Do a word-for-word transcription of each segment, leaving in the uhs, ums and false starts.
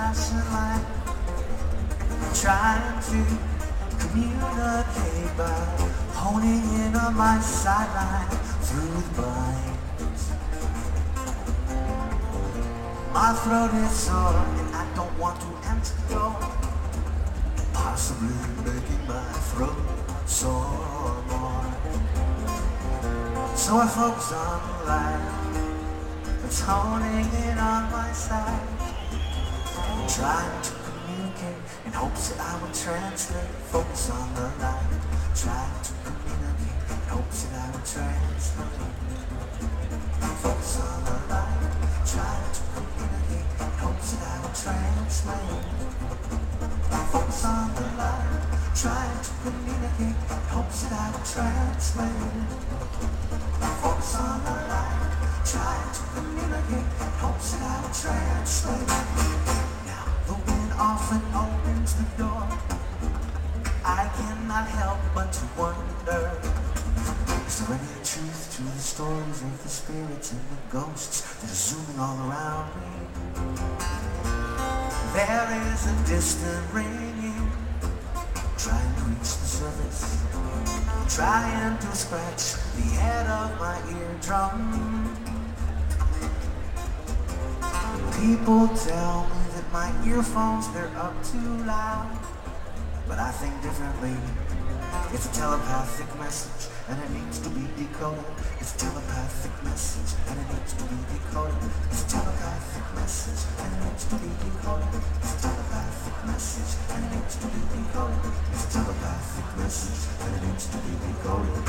flashing light, trying to communicate by honing in on my sideline through the blinds. My throat is sore and I don't want to antidote, possibly making my throat sore more. So I focus on the light that's honing in on my side, trying to communicate in hopes that I will translate. Focus on the light, trying to communicate in hopes that I will translate. Focus on the light, trying to communicate in hopes that I will translate. Focus on the light, trying to communicate in hopes that I will translate. Focus on the light, trying to communicate in hopes that I will translate. Now the wind often opens the door. I cannot help but to wonder, is there any truth to the stories of the spirits and the ghosts that are zooming all around me? There is a distant ringing, trying to reach the surface, trying to scratch the head of my eardrum. People tell me that my earphones, they're up too loud, but I think differently. It's a telepathic message and it needs to be decoded. It's a telepathic message and it needs to be decoded. It's a telepathic message and it needs to be decoded. It's a telepathic message and it needs to be decoded. It's a telepathic message and it needs to be decoded.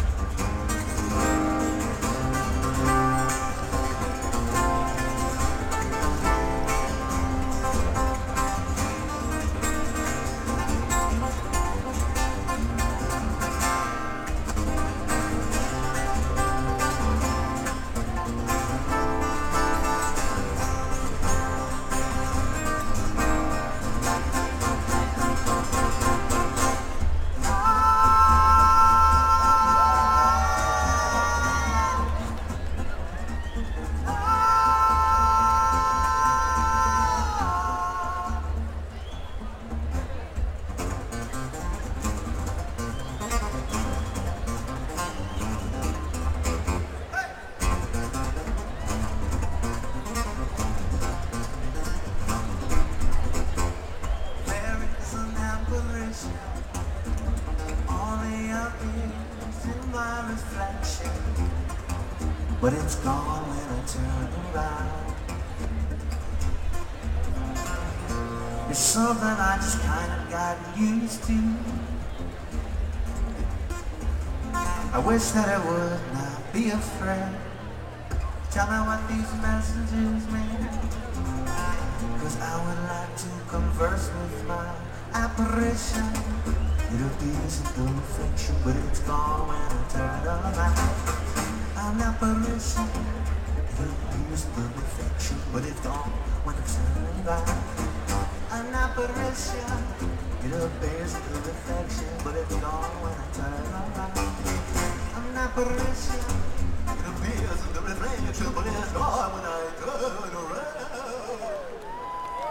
But it's gone when I turn around. It's something I just kind of got used to. I wish that I would not be afraid. Tell me what these messages mean, 'cause I would like to converse with my apparition. It'll be a simple fiction, but it's gone when I turn around. An apparition, it'll be a simple fiction, but it's gone when I turn around. An apparition, it'll be a simple fiction, but it's gone when I turn around. An apparition, it'll be a simple fiction, but it's gone when I turn around.